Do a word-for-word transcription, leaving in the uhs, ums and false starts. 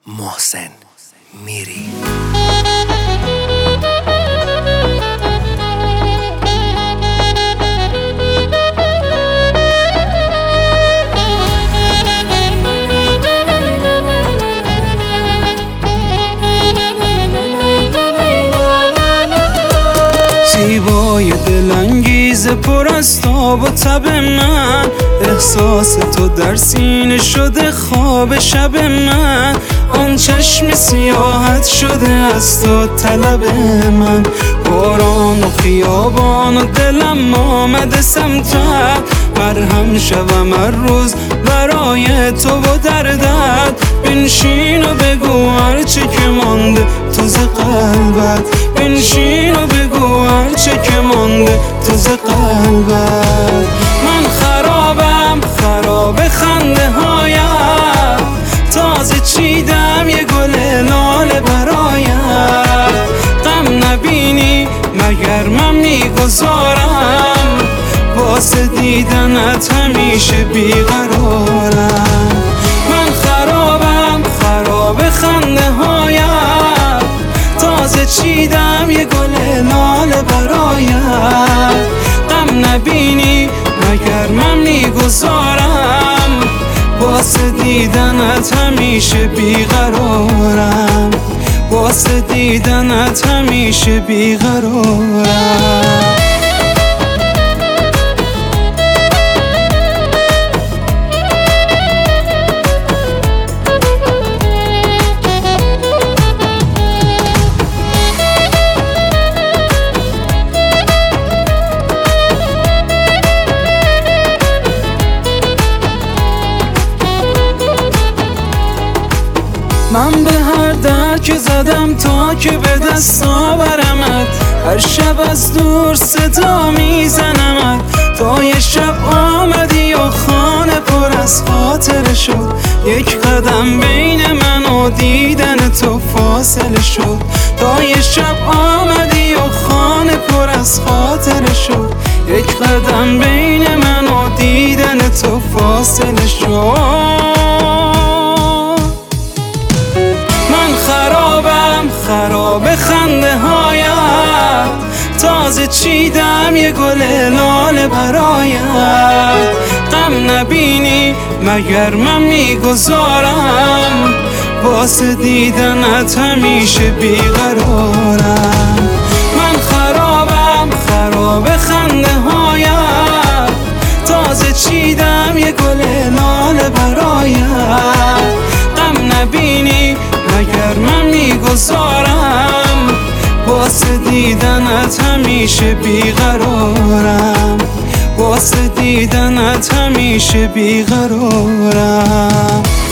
محسن میری. زیبای دلانگیز پر از تاب و تب من، احساس تو در سینه شده خواب شب من. آن چشم سیاحت شده از تو طلب من، باران و خیابان و دلم آمده سمتت. مرهم شوم هر روز برای تو و دردت، بنشین و بگو هرچه که مانده تو ز قلبت. بنشین و بگو هرچه که مانده تو ز قلبت. من خرابم خراب خنده هایت، تازه چیدم یه گل لاله برایت. غم نبینی مگر من میگذارم، واسه دیدنت همیشه بیقرارم. من خرابم خراب خنده هایت، تازه چیدم یه گل لاله برایت. غم نبینی مگر من میگذارم، واسه دیدنت همیشه بیقرارم. واسه دیدنت همیشه بیقرارم. من به هر در که زدم تا که به دست آورمت، هر شب از دور صدا میزنمت. تا یه شب آمدی و خانه پر از خاطره شد، یک قدم بین من و دیدن تو فاصله شد. تا یه شب آمدی و خانه پر از خاطره شد، یک قدم بین من و دیدن تو فاصله شد. خرابم خراب خنده هایت، تازه چیدم یه گل لاله برایت. غم نبینی مگر من میگذارم، واسه دیدنت همیشه بیقرارم. من خرابم خراب خنده هایت، تازه چیدم یه گل لاله برایت. غم نبینی مگر من میگذارم، واسه دیدنت همیشه بیقرارم. واسه دیدنت همیشه بیقرارم.